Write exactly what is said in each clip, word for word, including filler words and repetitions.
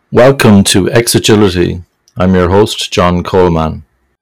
Welcome to Exagility. I'm your host, John Coleman.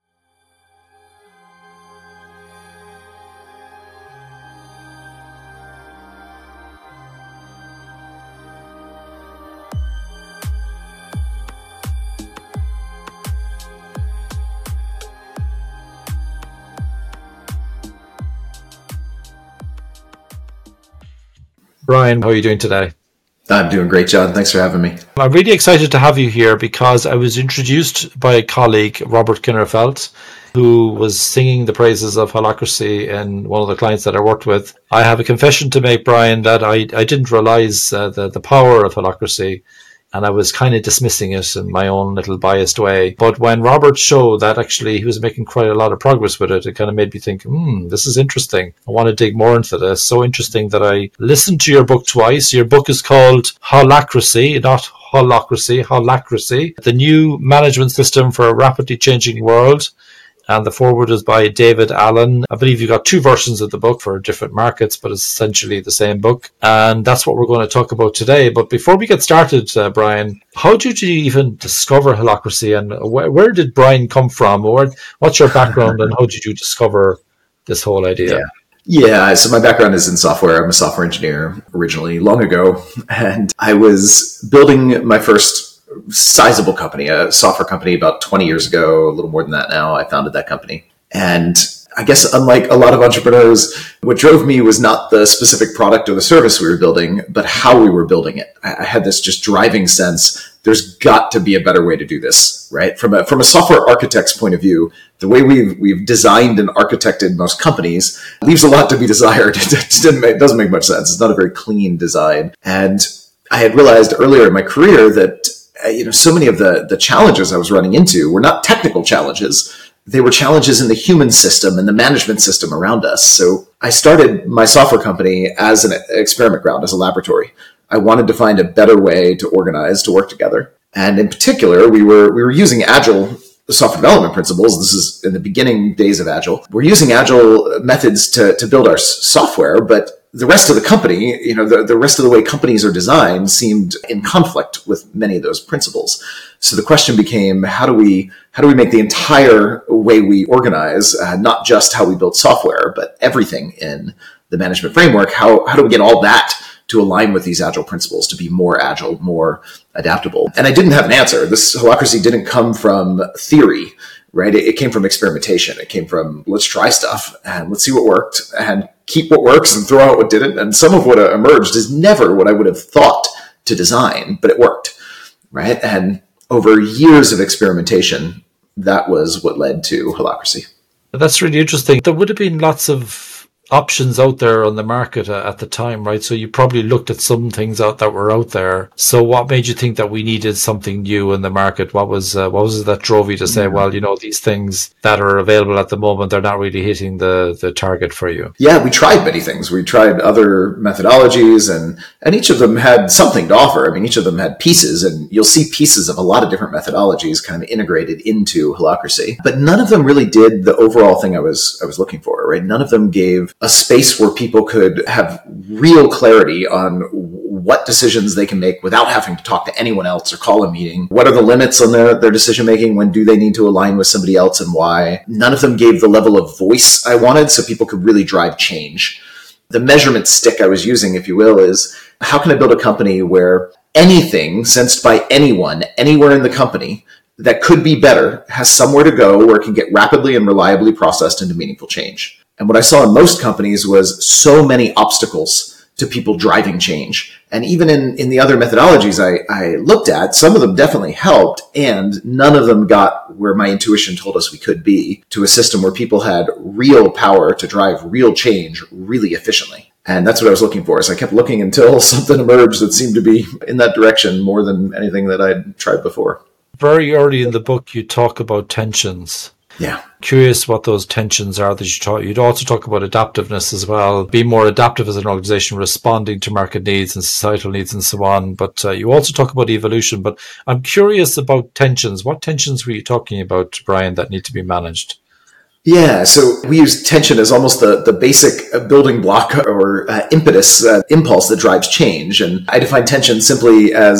Brian, how are you doing today? I'm doing great, John. Thanks for having me. I'm really excited to have you here because I was introduced by a colleague, Robert Kinnerfeld, who was singing the praises of Holacracy in one of the clients that I worked with. I have a confession to make, Brian, that I, I didn't realize uh, the, the power of Holacracy, and I was kind of dismissing it in my own little biased way. But when Robert showed that actually he was making quite a lot of progress with it, it kind of made me think, hmm, this is interesting. I want to dig more into this. So interesting that I listened to your book twice. Your book is called Holacracy, not Holacracy, Holacracy, the new management system for a rapidly changing world. And the foreword is by David Allen. I believe you got two versions of the book for different markets, but it's essentially the same book. And that's what we're going to talk about today. But before we get started, uh, Brian, how did you even discover Holacracy, and where, where did Brian come from? Or what's your background and how did you discover this whole idea? Yeah. Yeah, so my background is in software. I'm a software engineer originally, long ago. And I was building my first sizable company, a software company about twenty years ago, a little more than that now. I founded that company. And I guess unlike a lot of entrepreneurs, what drove me was not the specific product or the service we were building, but how we were building it. I had this just driving sense, there's got to be a better way to do this, right? From a, from a software architect's point of view, the way we've, we've designed and architected most companies leaves a lot to be desired. It doesn't make much sense. It's not a very clean design. And I had realized earlier in my career that you know, so many of the, the challenges I was running into were not technical challenges. They were challenges in the human system and the management system around us. So I started my software company as an experiment ground, as a laboratory. I wanted to find a better way to organize, to work together. And in particular, we were, we were using Agile software development principles. This is in the beginning days of Agile. We're using Agile methods to, to build our software, but the rest of the company, you know, the, the rest of the way companies are designed seemed in conflict with many of those principles. So the question became, how do we, how do we make the entire way we organize, uh, not just how we build software, but everything in the management framework? How, how do we get all that to align with these Agile principles, to be more agile, more adaptable? And I didn't have an answer. This Holacracy didn't come from theory, right? It, it came from experimentation. It came from, let's try stuff and let's see what worked and keep what works and throw out what didn't. And some of what emerged is never what I would have thought to design, but it worked, right? And over years of experimentation, that was what led to Holacracy. That's really interesting. There would have been lots of options out there on the market uh, at the time, right? So you probably looked at some things out that were out there. So what made you think that we needed something new in the market? What was uh, what was it that drove you to say, well, you know, these things that are available at the moment, they're not really hitting the the target for you? Yeah, we tried many things. We tried other methodologies, and and each of them had something to offer. I mean, each of them had pieces, and you'll see pieces of a lot of different methodologies kind of integrated into Holacracy. But none of them really did the overall thing I was I was looking for, right? None of them gave a space where people could have real clarity on what decisions they can make without having to talk to anyone else or call a meeting. What are the limits on their, their decision making? When do they need to align with somebody else and why? None of them gave the level of voice I wanted so people could really drive change. The measurement stick I was using, if you will, is how can I build a company where anything sensed by anyone, anywhere in the company that could be better has somewhere to go where it can get rapidly and reliably processed into meaningful change. And what I saw in most companies was so many obstacles to people driving change. And even in, in the other methodologies I, I looked at, some of them definitely helped, and none of them got where my intuition told us we could be, to a system where people had real power to drive real change really efficiently. And that's what I was looking for. So I kept looking until something emerged that seemed to be in that direction more than anything that I'd tried before. Very early in the book, you talk about tensions. Yeah. Curious what those tensions are that you talk. You'd also talk about adaptiveness as well. Be more adaptive as an organization, responding to market needs and societal needs and so on. But uh, you also talk about evolution. But I'm curious about tensions. What tensions were you talking about, Brian, that need to be managed? Yeah, so we use tension as almost the, the basic building block or uh, impetus, uh, impulse that drives change. And I define tension simply as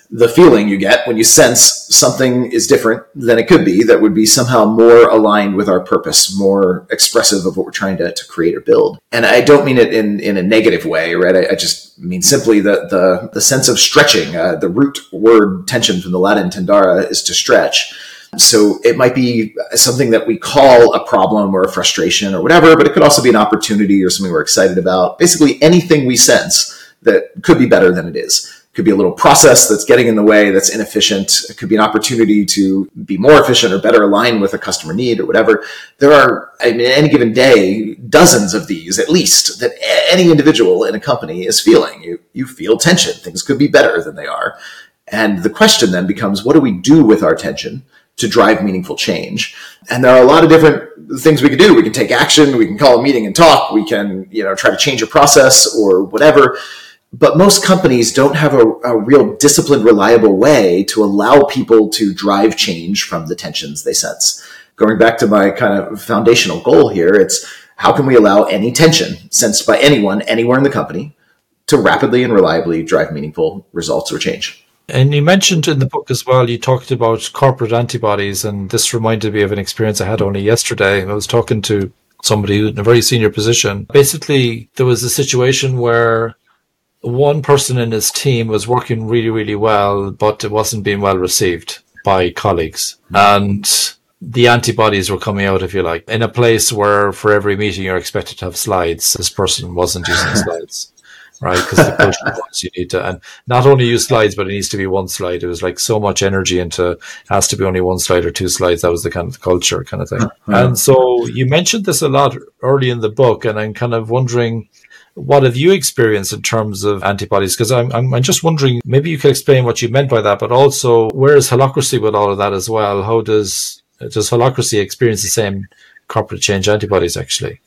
the feeling you get when you sense something is different than it could be, that would be somehow more aligned with our purpose, more expressive of what we're trying to, to create or build. And I don't mean it in, in a negative way, right? I, I just mean simply the, the, the sense of stretching. Uh, the root word tension from the Latin tendere is to stretch. So it might be something that we call a problem or a frustration or whatever, but it could also be an opportunity or something we're excited about. Basically anything we sense that could be better than it is. Could be a little process that's getting in the way, that's inefficient. It could be an opportunity to be more efficient or better aligned with a customer need or whatever. There are, I mean, any given day, dozens of these, at least, that any individual in a company is feeling. You, you feel tension. Things could be better than they are. And the question then becomes, what do we do with our tension to drive meaningful change? And there are a lot of different things we can do. We can take action. We can call a meeting and talk. We can, you know, try to change a process or whatever. But most companies don't have a, a real disciplined, reliable way to allow people to drive change from the tensions they sense. Going back to my kind of foundational goal here, it's how can we allow any tension sensed by anyone, anywhere in the company, to rapidly and reliably drive meaningful results or change? And you mentioned in the book as well, you talked about corporate antibodies, and this reminded me of an experience I had only yesterday. I was talking to somebody in a very senior position. Basically, there was a situation where one person in his team was working really, really well, but it wasn't being well received by colleagues. And the antibodies were coming out, if you like, in a place where for every meeting you're expected to have slides. This person wasn't using slides, right? Because the culture was you need to, and not only use slides, but it needs to be one slide. It was like so much energy into, has to be only one slide or two slides. That was the kind of culture kind of thing. Mm-hmm. And so you mentioned this a lot early in the book, and I'm kind of wondering, what have you experienced in terms of antibodies? Because I'm, I'm I'm just wondering, maybe you could explain what you meant by that, but also where is Holacracy with all of that as well? How does does Holacracy experience the same corporate change antibodies actually?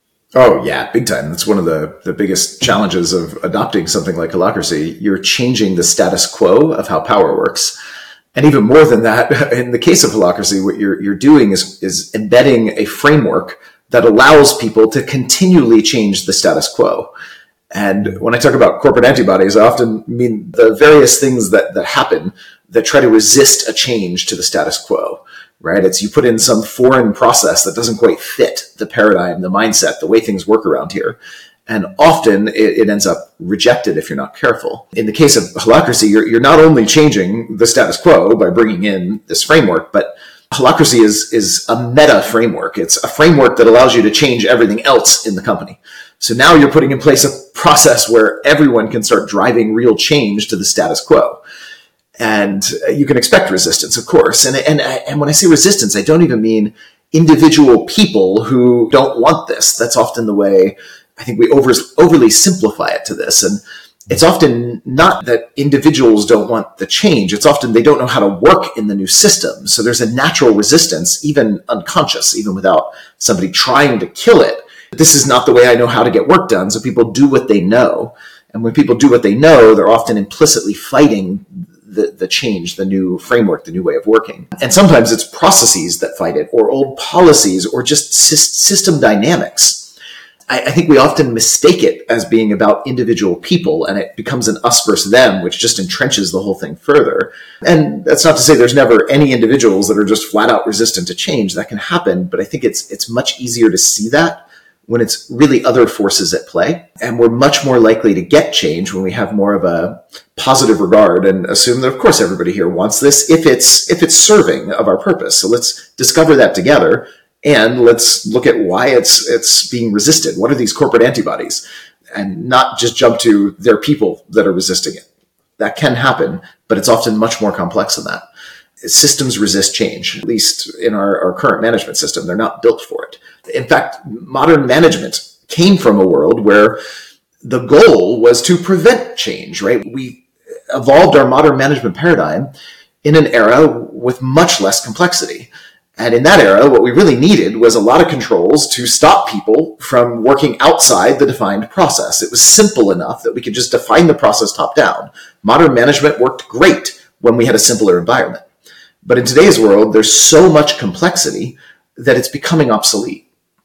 Oh yeah, big time. That's one of the, the biggest challenges of adopting something like Holacracy. You're changing the status quo of how power works. And even more than that, in the case of Holacracy, what you're you're doing is is embedding a framework that allows people to continually change the status quo. And when I talk about corporate antibodies, I often mean the various things that, that happen that try to resist a change to the status quo, right? It's you put in some foreign process that doesn't quite fit the paradigm, the mindset, the way things work around here. And often it, it ends up rejected if you're not careful. In the case of Holacracy, you're, you're not only changing the status quo by bringing in this framework, but Holacracy is, is a meta framework. It's a framework that allows you to change everything else in the company. So now you're putting in place a process where everyone can start driving real change to the status quo. And you can expect resistance, of course. And, and, and when I say resistance, I don't even mean individual people who don't want this. That's often the way I think we over, overly simplify it to this. And it's often not that individuals don't want the change. It's often they don't know how to work in the new system. So there's a natural resistance, even unconscious, even without somebody trying to kill it. This is not the way I know how to get work done. So people do what they know. And when people do what they know, they're often implicitly fighting the, the change, the new framework, the new way of working. And sometimes it's processes that fight it, or old policies, or just system dynamics. I think we often mistake it as being about individual people, and it becomes an us versus them, which just entrenches the whole thing further. And that's not to say there's never any individuals that are just flat out resistant to change. That can happen, but I think it's it's much easier to see that when it's really other forces at play. And we're much more likely to get change when we have more of a positive regard and assume that, of course, everybody here wants this if it's if it's serving of our purpose. So let's discover that together. And let's look at why it's it's being resisted. What are these corporate antibodies? And not just jump to their people that are resisting it. That can happen, but it's often much more complex than that. Systems resist change, at least in our, our current management system. They're not built for it. In fact, modern management came from a world where the goal was to prevent change, right? We evolved our modern management paradigm in an era with much less complexity. And in that era, what we really needed was a lot of controls to stop people from working outside the defined process. It was simple enough that we could just define the process top down. Modern management worked great when we had a simpler environment. But in today's world, there's so much complexity that it's becoming obsolete,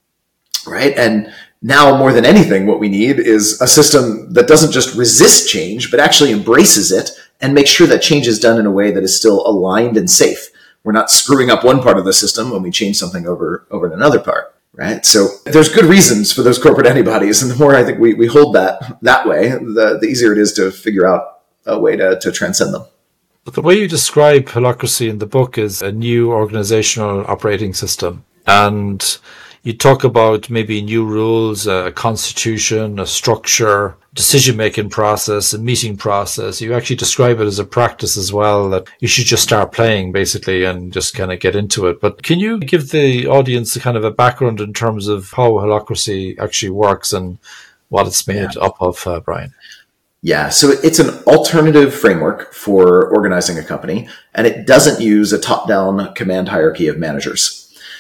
right? And now more than anything, what we need is a system that doesn't just resist change, but actually embraces it and make sure that change is done in a way that is still aligned and safe. We're not screwing up one part of the system when we change something over, over in another part, right? So there's good reasons for those corporate antibodies. And the more I think we, we hold that that way, the, the easier it is to figure out a way to, to transcend them. But the way you describe Holacracy in the book is a new organizational operating system. And you talk about maybe new rules, a constitution, a structure, decision-making process, a meeting process. You actually describe it as a practice as well that you should just start playing basically and just kind of get into it. But can you give the audience a kind of a background in terms of how Holacracy actually works and what it's made yeah. up of, uh, Brian? Yeah, so it's an alternative framework for organizing a company, and it doesn't use a top-down command hierarchy of managers.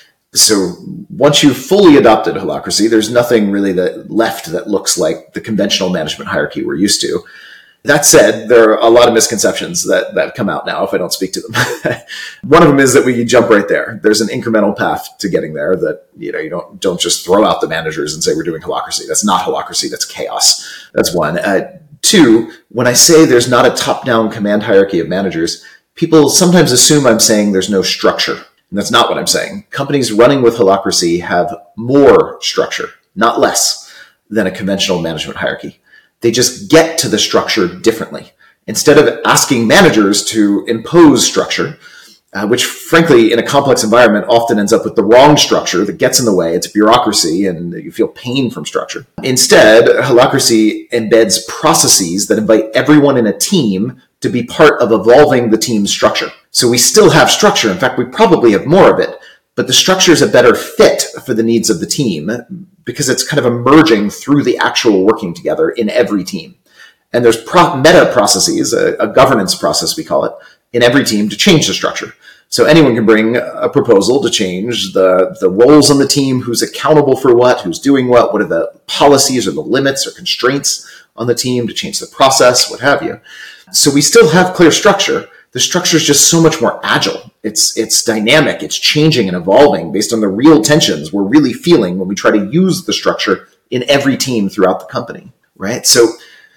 So once you've fully adopted Holacracy, there's nothing really that left that looks like the conventional management hierarchy we're used to. That said, there are a lot of misconceptions that, that come out now if I don't speak to them. One of them is that we jump right there. There's an incremental path to getting there that, you know, you don't, don't just throw out the managers and say we're doing Holacracy. That's not Holacracy. That's chaos. That's one. Uh, two, when I say there's not a top-down command hierarchy of managers, people sometimes assume I'm saying there's no structure. And that's not what I'm saying. Companies running with Holacracy have more structure, not less, than a conventional management hierarchy. They just get to the structure differently. Instead of asking managers to impose structure, uh, which frankly, in a complex environment, often ends up with the wrong structure that gets in the way. It's bureaucracy and you feel pain from structure. Instead, Holacracy embeds processes that invite everyone in a team to be part of evolving the team's structure. So we still have structure. In fact, we probably have more of it, but the structure is a better fit for the needs of the team because it's kind of emerging through the actual working together in every team. And there's pro- meta processes, a, a governance process we call it, in every team to change the structure. So anyone can bring a proposal to change the, the roles on the team, who's accountable for what, who's doing what, what are the policies or the limits or constraints on the team to change the process, what have you. So we still have clear structure. The structure is just so much more agile. It's it's dynamic. It's changing and evolving based on the real tensions we're really feeling when we try to use the structure in every team throughout the company, right? So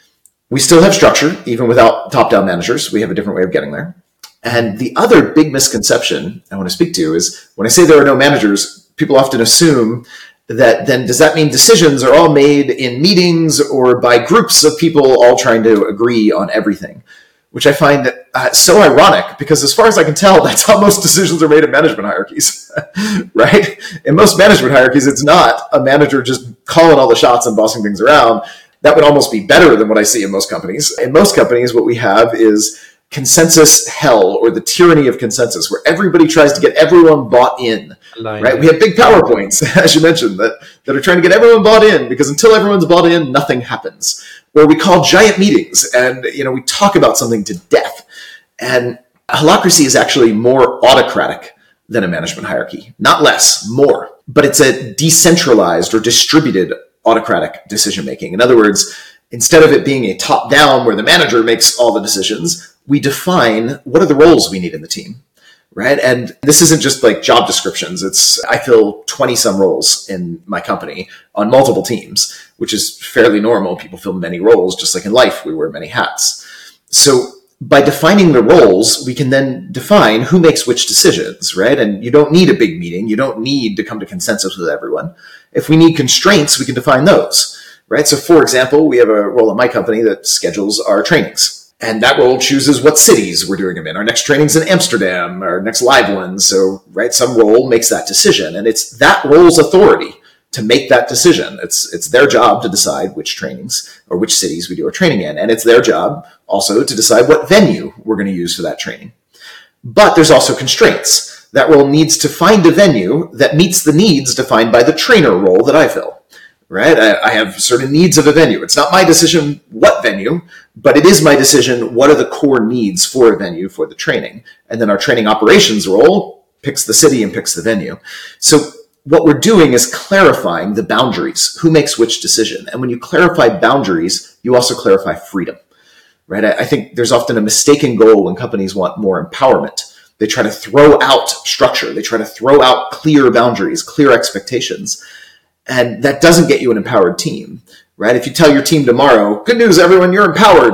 we still have structure, even without top-down managers. We have a different way of getting there. And the other big misconception I want to speak to is when I say there are no managers, people often assume that then does that mean decisions are all made in meetings or by groups of people all trying to agree on everything, which I find uh, so ironic because as far as I can tell, that's how most decisions are made in management hierarchies, right? In most management hierarchies, it's not a manager just calling all the shots and bossing things around. That would almost be better than what I see in most companies. In most companies, what we have is consensus hell or the tyranny of consensus where everybody tries to get everyone bought in, Line right? It. We have big PowerPoints, as you mentioned, that, that are trying to get everyone bought in because until everyone's bought in, nothing happens. Or we call giant meetings and, you know, we talk about something to death. And Holacracy is actually more autocratic than a management hierarchy, not less, more, but it's a decentralized or distributed autocratic decision-making. In other words, instead of it being a top-down where the manager makes all the decisions, we define what are the roles we need in the team, right? And this isn't just like job descriptions. It's, I fill twenty some roles in my company on multiple teams, which is fairly normal. People fill many roles, just like in life, we wear many hats. So by defining the roles, we can then define who makes which decisions, right? And you don't need a big meeting. You don't need to come to consensus with everyone. If we need constraints, we can define those, right? So for example, we have a role in my company that schedules our trainings. And that role chooses what cities we're doing them in. Our next training's in Amsterdam, our next live one. So, right, some role makes that decision. And it's that role's authority to make that decision. It's it's their job to decide which trainings or which cities we do our training in. And it's their job also to decide what venue we're going to use for that training. But there's also constraints. That role needs to find a venue that meets the needs defined by the trainer role that I fill. Right? I, I have certain needs of a venue. It's not my decision what venue, but it is my decision what are the core needs for a venue for the training. And then our training operations role picks the city and picks the venue. So what we're doing is clarifying the boundaries, who makes which decision. And when you clarify boundaries, you also clarify freedom. Right? I, I think there's often a mistaken goal when companies want more empowerment. They try to throw out structure. They try to throw out clear boundaries, clear expectations. And that doesn't get you an empowered team, right? If you tell your team tomorrow, good news, everyone, you're empowered.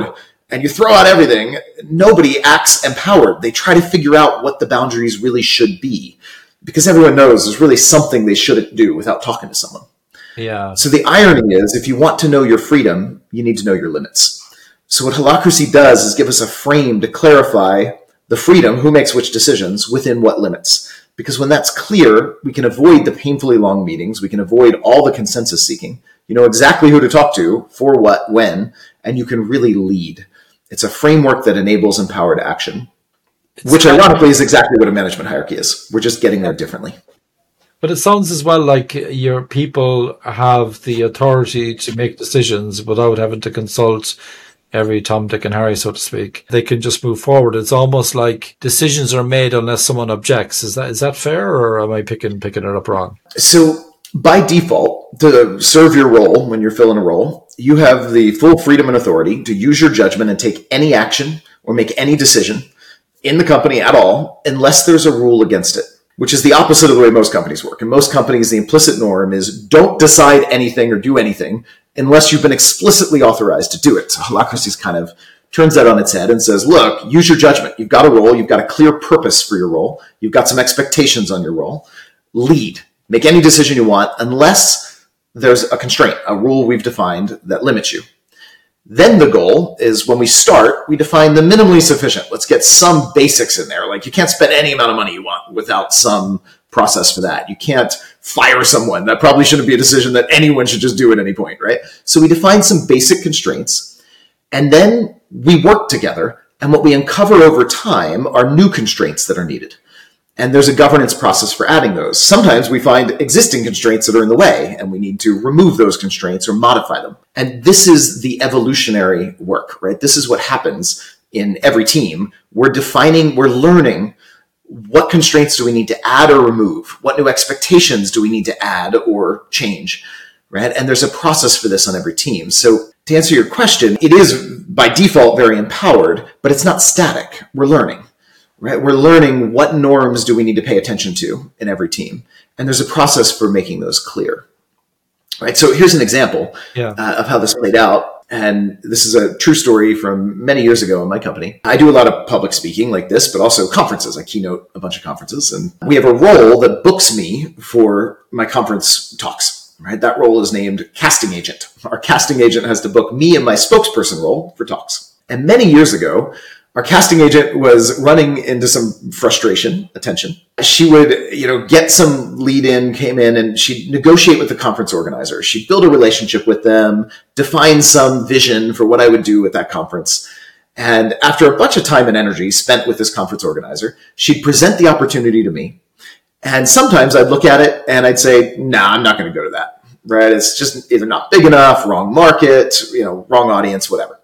and you throw out everything, nobody acts empowered. They try to figure out what the boundaries really should be, because everyone knows there's really something they shouldn't do without talking to someone. Yeah. So the irony is, if you want to know your freedom, you need to know your limits. So what Holacracy does is give us a frame to clarify the freedom, who makes which decisions, within what limits. Because when that's clear, we can avoid the painfully long meetings. We can avoid all the consensus seeking. You know exactly who to talk to, for what, when, and you can really lead. It's a framework that enables empowered action, it's which ironically is exactly what a management hierarchy is. We're just getting there differently. But it sounds as well like your people have the authority to make decisions without having to consult every Tom, Dick and Harry, so to speak. They can just move forward. It's almost like decisions are made unless someone objects. Is that is that fair, or am I picking picking it up wrong? So by default, to serve your role when you're filling a role, you have the full freedom and authority to use your judgment and take any action or make any decision in the company at all, unless there's a rule against it, which is the opposite of the way most companies work. In most companies, the implicit norm is don't decide anything or do anything unless you've been explicitly authorized to do it. So Holacracy kind of turns that on its head and says, look, use your judgment. You've got a role. You've got a clear purpose for your role. You've got some expectations on your role. Lead. Make any decision you want unless there's a constraint, a rule we've defined that limits you. Then the goal is, when we start, we define the minimally sufficient. Let's get some basics in there. Like, you can't spend any amount of money you want without some process for that. You can't fire someone. That probably shouldn't be a decision that anyone should just do at any point, right? So we define some basic constraints, and then we work together. And what we uncover over time are new constraints that are needed. And there's a governance process for adding those. Sometimes we find existing constraints that are in the way, and we need to remove those constraints or modify them. And this is the evolutionary work, right? This is what happens in every team. We're defining, we're learning what constraints do we need to add or remove? What new expectations do we need to add or change, right? And there's a process for this on every team. So to answer your question, it is by default very empowered, but it's not static. We're learning. Right? We're learning what norms do we need to pay attention to in every team. And there's a process for making those clear. Right? So here's an example yeah. uh, of how this played out. And this is a true story from many years ago in my company. I do a lot of public speaking like this, but also conferences. I keynote a bunch of conferences. And we have a role that books me for my conference talks. Right? That role is named casting agent. Our casting agent has to book me and my spokesperson role for talks. And many years ago, our casting agent was running into some frustration, attention. She would, you know, get some lead in, came in, and she'd negotiate with the conference organizer. She'd build a relationship with them, define some vision for what I would do at that conference. And after a bunch of time and energy spent with this conference organizer, she'd present the opportunity to me. And sometimes I'd look at it and I'd say, nah, I'm not going to go to that, right? It's just either not big enough, wrong market, you know, wrong audience, whatever.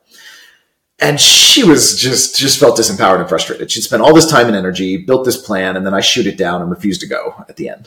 And she was just, just felt disempowered and frustrated. She'd spent all this time and energy, built this plan, and then I shoot it down and refused to go at the end.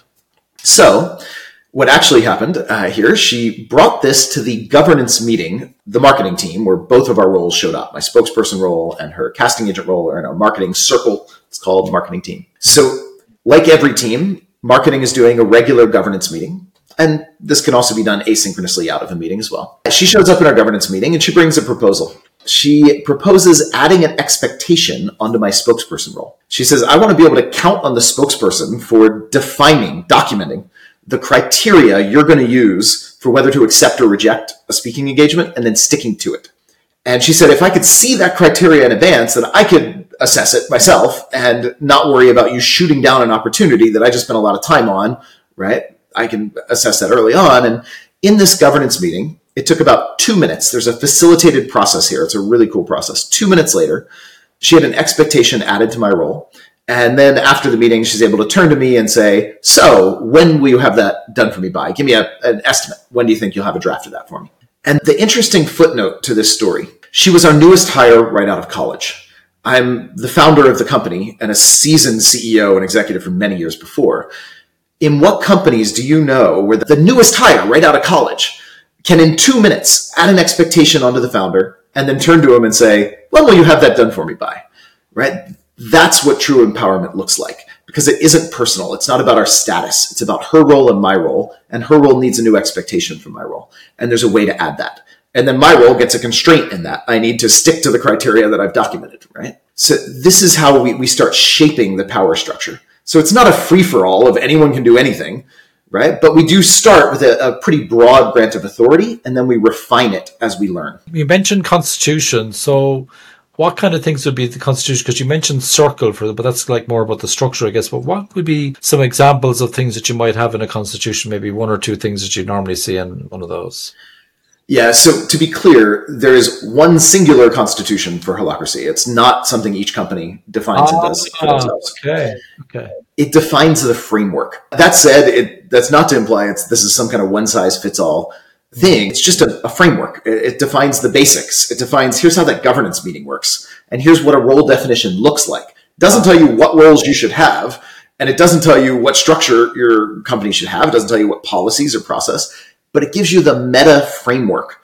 So what actually happened uh, here, she brought this to the governance meeting, the marketing team, where both of our roles showed up. My spokesperson role and her casting agent role are in our marketing circle. It's called marketing team. So like every team, marketing is doing a regular governance meeting. And this can also be done asynchronously out of a meeting as well. She shows up in our governance meeting and she brings a proposal. She proposes adding an expectation onto my spokesperson role. She says, I want to be able to count on the spokesperson for defining, documenting the criteria you're going to use for whether to accept or reject a speaking engagement and then sticking to it. And she said, if I could see that criteria in advance, then I could assess it myself and not worry about you shooting down an opportunity that I just spent a lot of time on, right? I can assess that early on. And in this governance meeting, it took about two minutes. There's a facilitated process here. It's a really cool process. Two minutes later, she had an expectation added to my role. And then after the meeting, she's able to turn to me and say, so when will you have that done for me by? Give me a, an estimate. When do you think you'll have a draft of that for me? And the interesting footnote to this story, she was our newest hire right out of college. I'm the founder of the company and a seasoned C E O and executive for many years before. In what companies do you know where the newest hire right out of college can in two minutes add an expectation onto the founder and then turn to him and say, when will you have that done for me by? Right? That's what true empowerment looks like, because it isn't personal. It's not about our status. It's about her role and my role, and her role needs a new expectation from my role. And there's a way to add that. And then my role gets a constraint in that. I need to stick to the criteria that I've documented, right? So this is how we, we start shaping the power structure. So it's not a free-for-all of anyone can do anything, right? But we do start with a, a pretty broad grant of authority, and then we refine it as we learn. You mentioned constitution. So what kind of things would be the constitution? Because you mentioned circle, for, but that's like more about the structure, I guess. But what would be some examples of things that you might have in a constitution, maybe one or two things that you normally see in one of those? Yeah, so to be clear, there is one singular constitution for Holacracy. It's not something each company defines oh, and does for themselves. Okay, okay. It defines the framework. That said, it, that's not to imply it's this is some kind of one-size-fits-all thing. It's just a, a framework. It, it defines the basics. It defines, here's how that governance meeting works, and here's what a role definition looks like. It doesn't tell you what roles you should have, and it doesn't tell you what structure your company should have. It doesn't tell you what policies or process. But it gives you the meta framework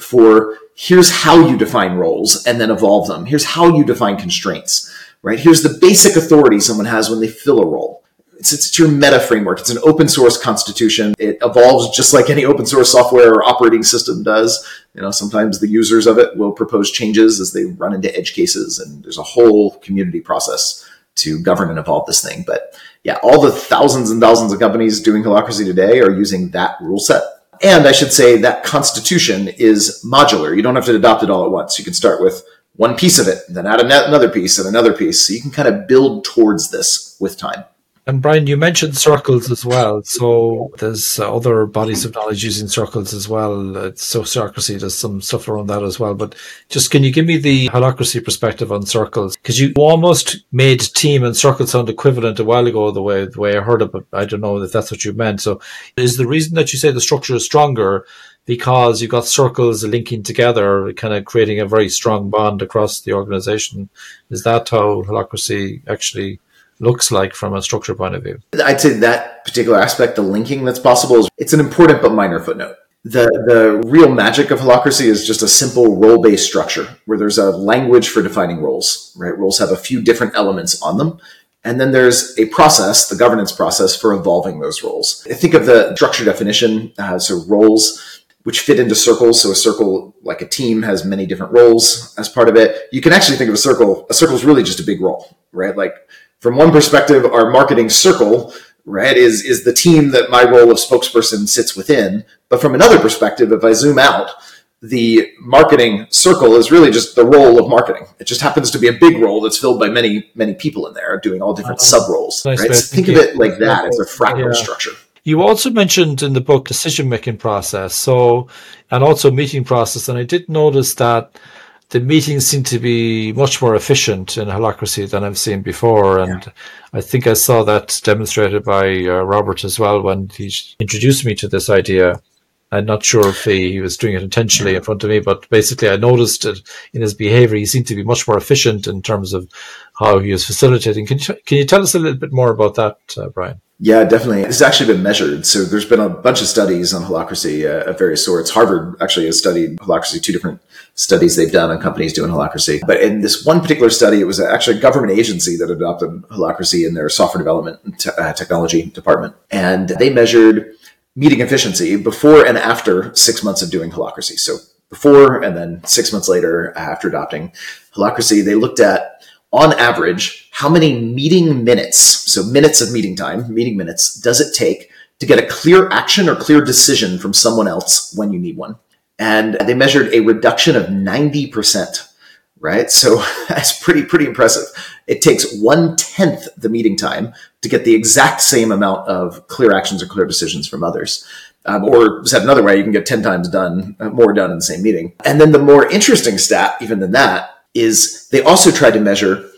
for here's how you define roles and then evolve them. Here's how you define constraints, right? Here's the basic authority someone has when they fill a role. It's, it's your meta framework. It's an open source constitution. It evolves just like any open source software or operating system does. You know, sometimes the users of it will propose changes as they run into edge cases, and there's a whole community process to govern and evolve this thing. But yeah, all the thousands and thousands of companies doing Holacracy today are using that rule set. And I should say that constitution is modular. You don't have to adopt it all at once. You can start with one piece of it, then add another piece and another piece. So you can kind of build towards this with time. And Brian, you mentioned circles as well. So there's uh, other bodies of knowledge using circles as well. Uh, Sociocracy does some stuff around that as well. But just can you give me the Holacracy perspective on circles? Because you almost made team and circle sound equivalent a while ago, the way the way I heard it, but I don't know if that's what you meant. So is the reason that you say the structure is stronger because you've got circles linking together, kind of creating a very strong bond across the organization? Is that how Holacracy actually looks like from a structure point of view? I'd say that particular aspect, the linking that's possible, is it's an important but minor footnote. The the real magic of Holacracy is just a simple role-based structure where there's a language for defining roles, right? Roles have a few different elements on them. And then there's a process, the governance process for evolving those roles. I think of the structure definition, uh, so roles which fit into circles. So a circle, like a team, has many different roles as part of it. You can actually think of a circle, a circle is really just a big role, right? Like, from one perspective, our marketing circle, right, is, is the team that my role of spokesperson sits within. But from another perspective, if I zoom out, the marketing circle is really just the role of marketing. It just happens to be a big role that's filled by many, many people in there doing all different uh, sub roles. Nice, right? So think of it like that. It's a fractal yeah. structure. You also mentioned in the book decision-making process, so and also meeting process, and I did notice that the meetings seem to be much more efficient in Holacracy than I've seen before. And yeah. I think I saw that demonstrated by uh, Robert as well when he introduced me to this idea. I'm not sure if he, he was doing it intentionally in front of me, but basically I noticed it in his behavior. He seemed to be much more efficient in terms of how he was facilitating. Can you, can you tell us a little bit more about that, uh, Brian? Yeah, definitely. It's actually been measured. So there's been a bunch of studies on Holacracy uh, of various sorts. Harvard actually has studied Holacracy, two different studies they've done on companies doing Holacracy. But in this one particular study, it was actually a government agency that adopted Holacracy in their software development te- uh, technology department. And they measured meeting efficiency before and after six months of doing Holacracy. So before and then six months later after adopting Holacracy, they looked at, on average, how many meeting minutes, so minutes of meeting time, meeting minutes, does it take to get a clear action or clear decision from someone else when you need one? And they measured a reduction of ninety percent, right? So that's pretty, pretty impressive. It takes one-tenth the meeting time to get the exact same amount of clear actions or clear decisions from others. Um, or said another way, you can get ten times done, uh, more done in the same meeting. And then the more interesting stat, even than that, is they also tried to measure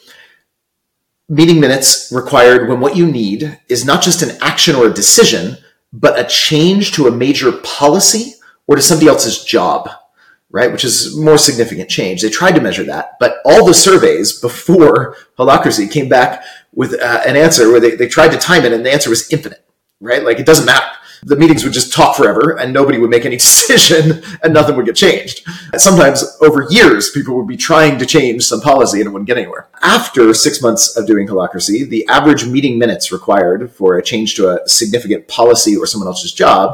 meeting minutes required when what you need is not just an action or a decision, but a change to a major policy or to somebody else's job, right? Which is more significant change. They tried to measure that, but all the surveys before Holacracy came back with uh, an answer where they, they tried to time it and the answer was infinite, right? Like it doesn't matter. The meetings would just talk forever and nobody would make any decision and nothing would get changed. Sometimes over years, people would be trying to change some policy and it wouldn't get anywhere. After six months of doing Holacracy, the average meeting minutes required for a change to a significant policy or someone else's job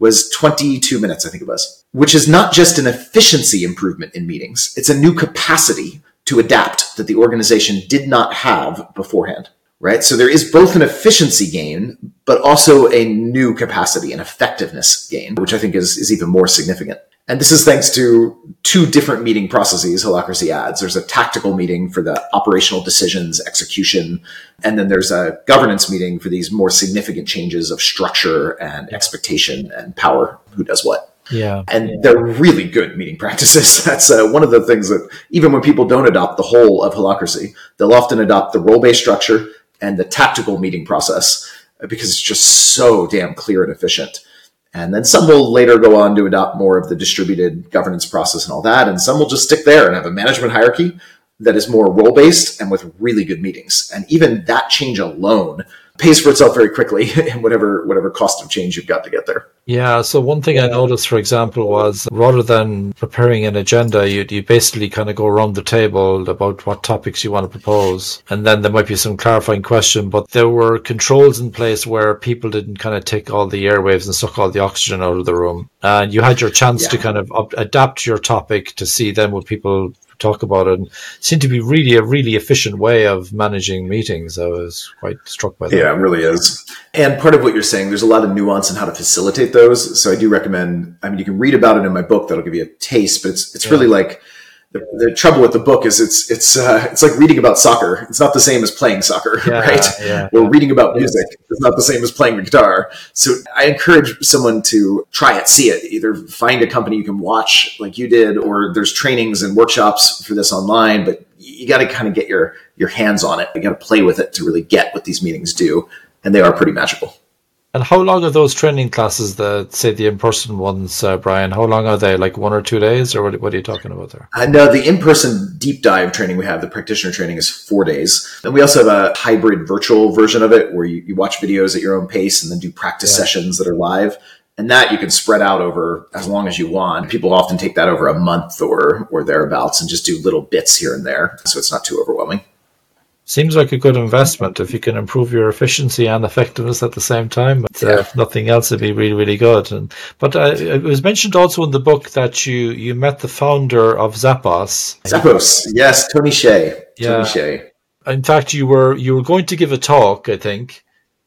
was twenty-two minutes, I think it was, which is not just an efficiency improvement in meetings. It's a new capacity to adapt that the organization did not have beforehand, right? So there is both an efficiency gain, but also a new capacity, an effectiveness gain, which I think is, is even more significant. And this is thanks to two different meeting processes Holacracy adds. There's a tactical meeting for the operational decisions, execution, and then there's a governance meeting for these more significant changes of structure and expectation and power, who does what. Yeah. And yeah. they're really good meeting practices. That's uh, one of the things that even when people don't adopt the whole of Holacracy, they'll often adopt the role-based structure and the tactical meeting process because it's just so damn clear and efficient. And then some will later go on to adopt more of the distributed governance process and all that. And some will just stick there and have a management hierarchy that is more role-based and with really good meetings. And even that change alone pays for itself very quickly in whatever whatever cost of change you've got to get there. Yeah, so one thing I noticed, for example, was rather than preparing an agenda, you you basically kind of go around the table about what topics you want to propose. And then there might be some clarifying question, but there were controls in place where people didn't kind of take all the airwaves and suck all the oxygen out of the room. And you had your chance yeah. to kind of up, adapt your topic to see then what people talk about it, and it seemed to be really a really efficient way of managing meetings. I was quite struck by that. Yeah, it really is. And part of what you're saying, there's a lot of nuance in how to facilitate those. So I do recommend, I mean, you can read about it in my book. That'll give you a taste, but it's it's yeah. really like the, the trouble with the book is it's it's uh, it's like reading about soccer. It's not the same as playing soccer, yeah, right? Yeah, or yeah. reading about music. It's not the same as playing the guitar. So I encourage someone to try it, see it. Either find a company you can watch like you did, or there's trainings and workshops for this online. But you got to kind of get your your hands on it. You got to play with it to really get what these meetings do, and they are pretty magical. And how long are those training classes, the say the in-person ones, uh, Brian? How long are they? Like one or two days, or what, what are you talking about there? Uh, no, the in-person deep dive training we have, the practitioner training, is four days. And we also have a hybrid virtual version of it where you, you watch videos at your own pace and then do practice yeah. sessions that are live. And that you can spread out over as long as you want. People often take that over a month or or thereabouts and just do little bits here and there, so it's not too overwhelming. Seems like a good investment if you can improve your efficiency and effectiveness at the same time. But, uh, yeah. if nothing else, it'd be really, really good. And but uh, it was mentioned also in the book that you you met the founder of Zappos. Zappos, yes, Tony Hsieh. Yeah. Tony Hsieh. In fact, you were you were going to give a talk, I think,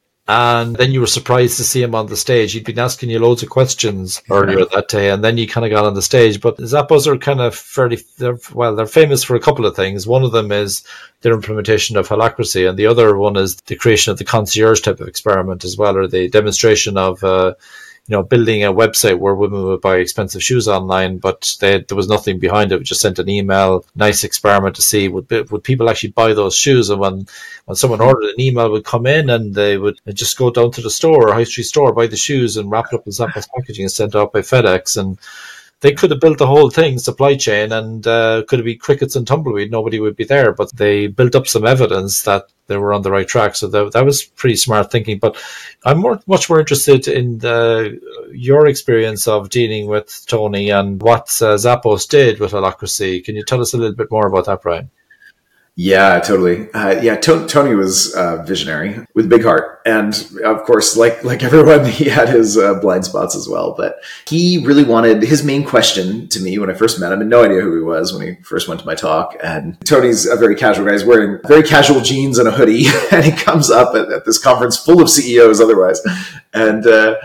and then you were surprised to see him on the stage. He'd been asking you loads of questions earlier right. that day, and then you kind of got on the stage. But Zappos are kind of fairly, they're, well, they're famous for a couple of things. One of them is their implementation of Holacracy, and the other one is the creation of the concierge type of experiment as well, or the demonstration of, uh, you know, building a website where women would buy expensive shoes online, but they, there was nothing behind it. We just sent an email, nice experiment to see would would people actually buy those shoes. And when, when someone ordered, an email would come in and they would just go down to the store or high street store, buy the shoes and wrap it up in Zappos packaging and sent it out by FedEx. And they could have built the whole thing, supply chain, and uh, could have been crickets and tumbleweed. Nobody would be there, but they built up some evidence that they were on the right track. So that, that was pretty smart thinking. But I'm more, much more interested in the, your experience of dealing with Tony and what uh, Zappos did with Holacracy. Can you tell us a little bit more about that, Brian? Yeah, totally. Uh, yeah, to- Tony was uh, visionary with a big heart. And of course, like like everyone, he had his uh, blind spots as well. But he really wanted, his main question to me when I first met him, I had no idea who he was when he first went to my talk. And Tony's a very casual guy. He's wearing very casual jeans and a hoodie. And he comes up at, at this conference full of C E Os otherwise. And uh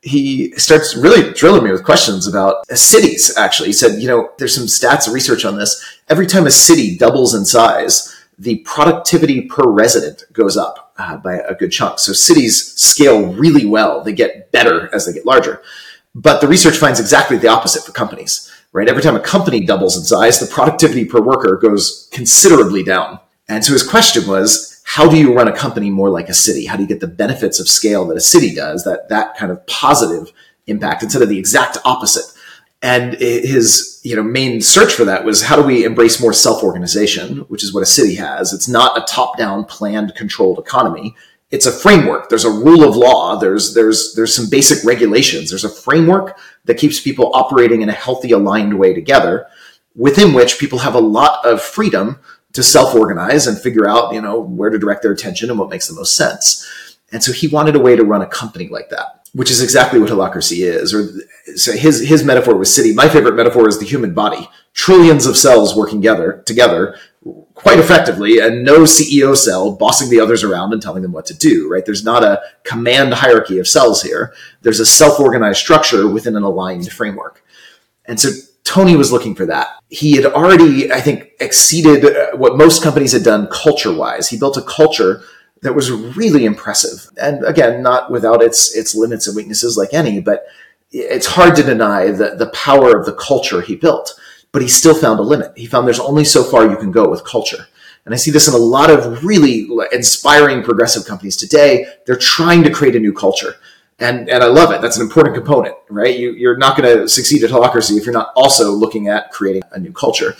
he starts really drilling me with questions about cities, actually. He said, you know, there's some stats and research on this. Every time a city doubles in size, the productivity per resident goes up uh, by a good chunk. So cities scale really well. They get better as they get larger. But the research finds exactly the opposite for companies, right? Every time a company doubles in size, the productivity per worker goes considerably down. And so his question was, how do you run a company more like a city? How do you get the benefits of scale that a city does, that that kind of positive impact instead of the exact opposite? And his, you know, main search for that was, how do we embrace more self-organization, which is what a city has. It's not a top-down planned controlled economy. It's a framework. There's a rule of law. There's, there's, there's some basic regulations. There's a framework that keeps people operating in a healthy, aligned way together, within which people have a lot of freedom to self-organize and figure out, you know, where to direct their attention and what makes the most sense. And so he wanted a way to run a company like that. which is exactly what Holacracy is. Or so his his metaphor was city. My favorite metaphor is the human body. Trillions of cells working together together quite effectively, and no C E O cell bossing the others around and telling them what to do, right? There's not a command hierarchy of cells here. There's a self-organized structure within an aligned framework. And so Tony was looking for that. He had already, I think, exceeded what most companies had done culture-wise. He built a culture that was really impressive. And again, not without its its limits and weaknesses like any, but it's hard to deny the, the power of the culture he built. But he still found a limit. He found there's only so far you can go with culture. And I see this in a lot of really inspiring progressive companies today. They're trying to create a new culture. And and I love it. That's an important component, right? You, you're not going to succeed at Holacracy if you're not also looking at creating a new culture.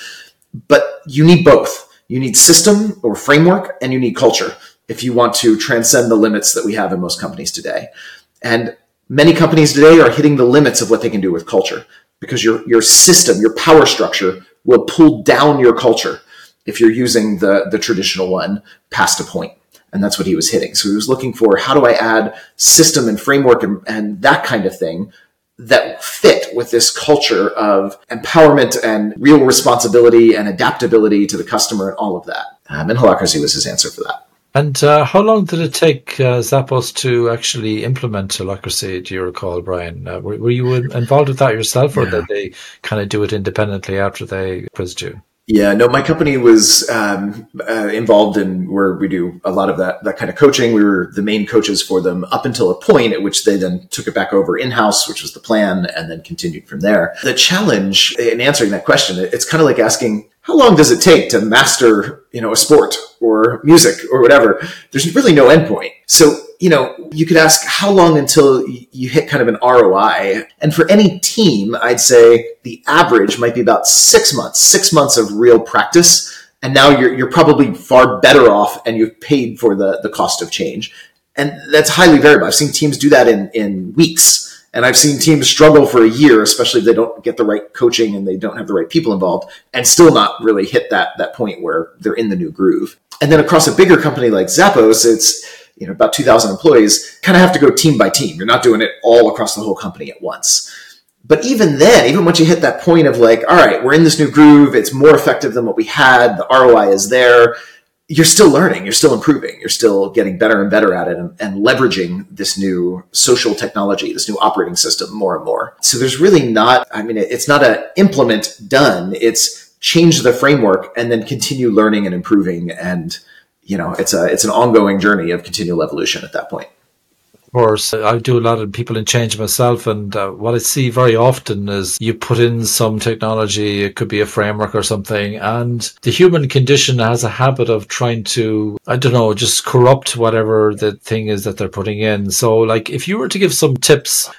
But you need both. You need system or framework, and you need culture if you want to transcend the limits that we have in most companies today. And many companies today are hitting the limits of what they can do with culture, because your your system, your power structure will pull down your culture if you're using the, the traditional one past a point. And that's what he was hitting. So he was looking for, how do I add system and framework and, and that kind of thing that fit with this culture of empowerment and real responsibility and adaptability to the customer and all of that. Um, and Holacracy was his answer for that. And uh, how long did it take uh, Zappos to actually implement Holacracy, do you recall, Brian? Uh, were, were you involved with that yourself, or yeah. did they kind of do it independently after they quizzed you? Yeah, no, my company was um, uh, involved in where we do a lot of that that kind of coaching. We were the main coaches for them up until a point at which they then took it back over in-house, which was the plan, and then continued from there. The challenge in answering that question, it's kind of like asking, how long does it take to master, you know, a sport or music or whatever? There's really no endpoint. So, you know, you could ask how long until you hit kind of an R O I. And for any team, I'd say the average might be about six months, six months of real practice. And now you're you're probably far better off, and you've paid for the, the cost of change. And that's highly variable. I've seen teams do that in, in weeks. And I've seen teams struggle for a year, especially if they don't get the right coaching and they don't have the right people involved, and still not really hit that, that point where they're in the new groove. And then across a bigger company like Zappos, it's, you know, about two thousand employees, kind of have to go team by team. You're not doing it all across the whole company at once. But even then, even once you hit that point of like, all right, we're in this new groove, it's more effective than what we had, the R O I is there, you're still learning, you're still improving, you're still getting better and better at it, and, and leveraging this new social technology, this new operating system more and more. So there's really not, I mean, it's not an implement done, it's change the framework and then continue learning and improving. And, you know, it's a, it's an ongoing journey of continual evolution at that point. Of course, I do a lot of people in change myself, and uh, what I see very often is you put in some technology, it could be a framework or something, and the human condition has a habit of trying to, I don't know, just corrupt whatever the thing is that they're putting in. So, like, if you were to give some tips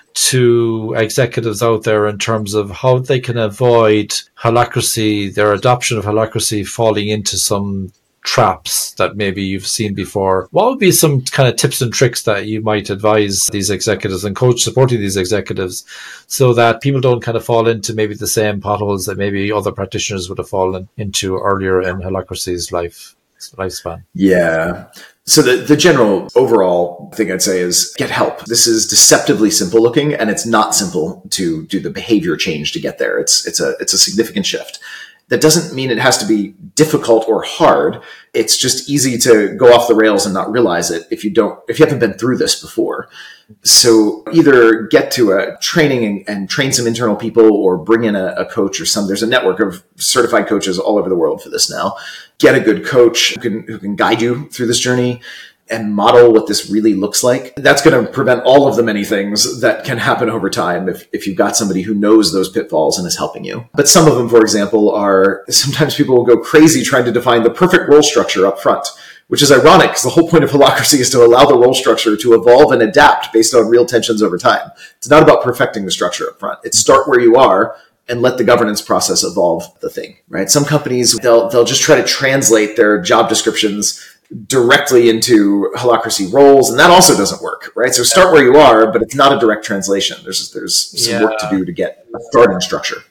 to executives out there in terms of how they can avoid Holacracy, their adoption of Holacracy falling into some traps that maybe you've seen before, what would be some kind of tips and tricks that you might advise these executives and coach supporting these executives so that people don't kind of fall into maybe the same potholes that maybe other practitioners would have fallen into earlier in Holacracy's life lifespan? Yeah. So the, the general overall thing I'd say is get help. This is deceptively simple looking, and it's not simple to do the behavior change to get there. It's it's a it's a significant shift. That doesn't mean it has to be difficult or hard. It's just easy to go off the rails and not realize it if you don't, if you haven't been through this before. So either get to a training and, and train some internal people, or bring in a, a coach or some, there's a network of certified coaches all over the world for this now. Get a good coach who can, who can guide you through this journey and model what this really looks like. That's going to prevent all of the many things that can happen over time if, if you've got somebody who knows those pitfalls and is helping you. But some of them, for example, are sometimes people will go crazy trying to define the perfect role structure up front, which is ironic because the whole point of Holacracy is to allow the role structure to evolve and adapt based on real tensions over time. It's not about perfecting the structure up front. It's start where you are and let the governance process evolve the thing, right? Some companies, they'll, they'll just try to translate their job descriptions directly into Holacracy roles, and that also doesn't work, right? So start where you are, but it's not a direct translation. There's there's some yeah. work to do to get a starting structure.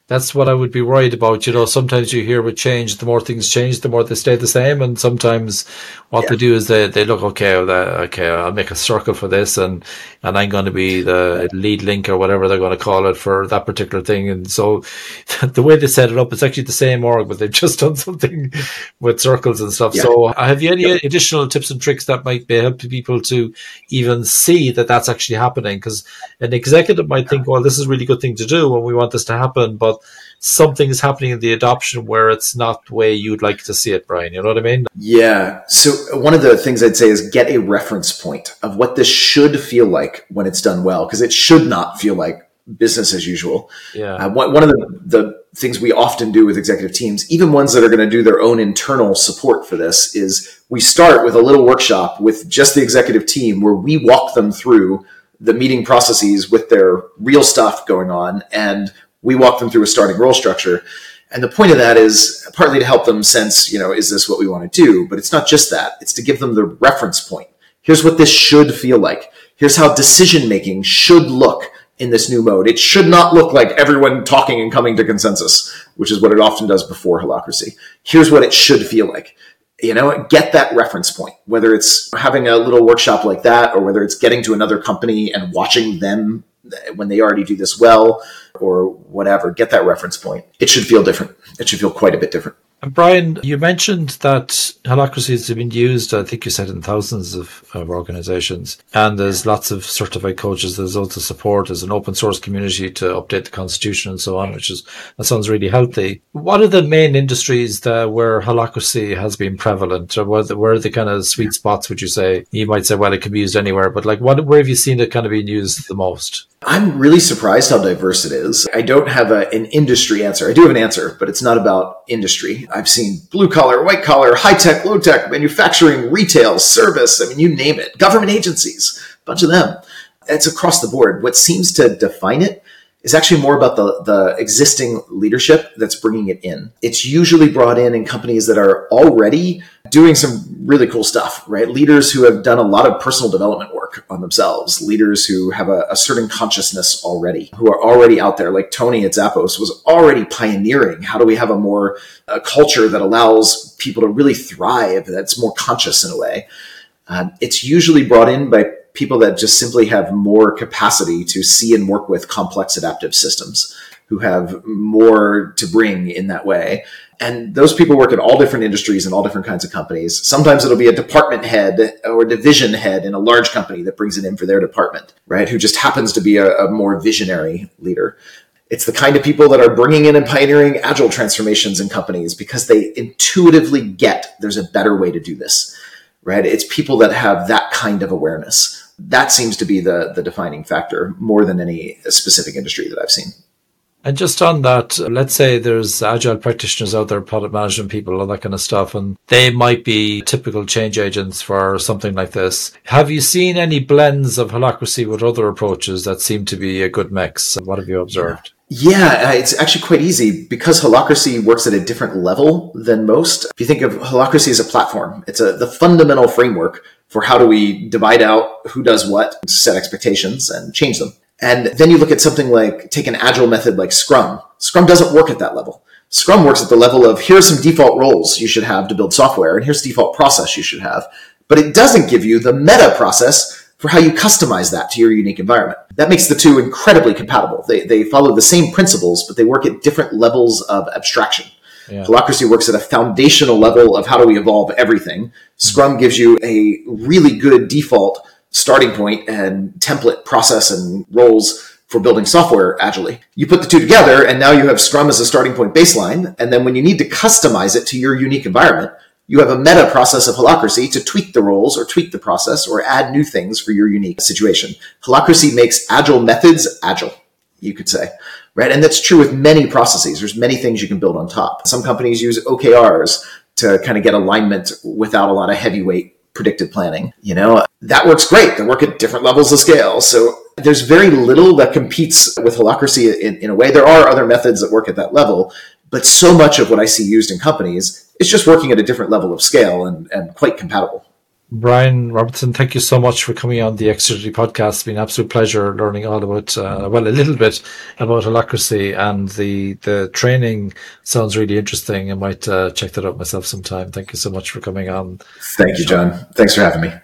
That's what I would be worried about. You know, sometimes you hear with change, the more things change, the more they stay the same. And sometimes what Yeah. they do is they, they look, okay, well, uh, okay, I'll make a circle for this, and, and I'm going to be the lead link or whatever they're going to call it for that particular thing. And so the way they set it up, it's actually the same org, but they've just done something with circles and stuff. Yeah. So have you any additional tips and tricks that might be helping people to even see that that's actually happening? Because an executive might think, well, this is a really good thing to do and we want this to happen, but something is happening in the adoption where it's not the way you'd like to see it, Brian. You know what I mean? Yeah. So one of the things I'd say is get a reference point of what this should feel like when it's done well, because it should not feel like business as usual. Yeah. Uh, one, one of the, the things we often do with executive teams, even ones that are going to do their own internal support for this, is we start with a little workshop with just the executive team where we walk them through the meeting processes with their real stuff going on, and we walk them through a starting role structure. And the point of that is partly to help them sense, you know, is this what we want to do? But it's not just that. It's to give them the reference point. Here's what this should feel like. Here's how decision-making should look in this new mode. It should not look like everyone talking and coming to consensus, which is what it often does before Holacracy. Here's what it should feel like. You know, get that reference point, whether it's having a little workshop like that, or whether it's getting to another company and watching them when they already do this well, or whatever. Get that reference point. It should feel different. It should feel quite a bit different. And Brian, you mentioned that Holacracy has been used, I think you said, in thousands of, of organizations. And there's lots of certified coaches. There's also support. There's an open source community to update the constitution and so on, which is, that sounds really healthy. What are the main industries that, where Holacracy has been prevalent? Or where, the, where are the kind of sweet spots, would you say? You might say, well, it can be used anywhere, but like, what, where have you seen it kind of being used the most? I'm really surprised how diverse it is. I don't have a, an industry answer. I do have an answer, but it's not about industry. I've seen blue collar, white collar, high tech, low tech, manufacturing, retail, service. I mean, you name it. Government agencies, a bunch of them. It's across the board. What seems to define it is actually more about the, the existing leadership that's bringing it in. It's usually brought in in companies that are already doing some really cool stuff, right? Leaders who have done a lot of personal development work on themselves, leaders who have a, a certain consciousness already, who are already out there. Like Tony at Zappos was already pioneering. How do we have a more a culture that allows people to really thrive, that's more conscious in a way? Uh, it's usually brought in by people that just simply have more capacity to see and work with complex adaptive systems, who have more to bring in that way. And those people work in all different industries and all different kinds of companies. Sometimes it'll be a department head or division head in a large company that brings it in for their department, right? Who just happens to be a, a more visionary leader. It's the kind of people that are bringing in and pioneering agile transformations in companies because they intuitively get there's a better way to do this, right? It's people that have that kind of awareness. That seems to be the, the defining factor more than any specific industry that I've seen. And just on that, let's say there's agile practitioners out there, product management people, all that kind of stuff, and they might be typical change agents for something like this. Have you seen any blends of Holacracy with other approaches that seem to be a good mix? What have you observed? Yeah, it's actually quite easy because Holacracy works at a different level than most. If you think of Holacracy as a platform, it's a, the fundamental framework for how do we divide out who does what, set expectations, and change them. And then you look at something like, take an agile method like Scrum. Scrum doesn't work at that level. Scrum works at the level of, here's some default roles you should have to build software, and here's the default process you should have. But it doesn't give you the meta process for how you customize that to your unique environment. That makes the two incredibly compatible. They, they follow the same principles, but they work at different levels of abstraction. Yeah. Holacracy works at a foundational level of how do we evolve everything. Scrum gives you a really good default starting point and template process and roles for building software agilely. You put the two together, and now you have Scrum as a starting point baseline. And then when you need to customize it to your unique environment, you have a meta process of Holacracy to tweak the roles or tweak the process or add new things for your unique situation. Holacracy makes agile methods agile, you could say, right? And that's true with many processes. There's many things you can build on top. Some companies use O K Rs to kind of get alignment without a lot of heavyweight predictive planning. You know, that works great. They work at different levels of scale. So there's very little that competes with Holacracy in, in a way. There are other methods that work at that level, but so much of what I see used in companies is just working at a different level of scale and, and quite compatible. Brian Robertson, thank you so much for coming on the Exergy podcast. It's been an absolute pleasure learning all about, uh, well, a little bit about Holacracy, and the, the training sounds really interesting. I might uh, check that out myself sometime. Thank you so much for coming on. Thank you, John. Thanks for having me.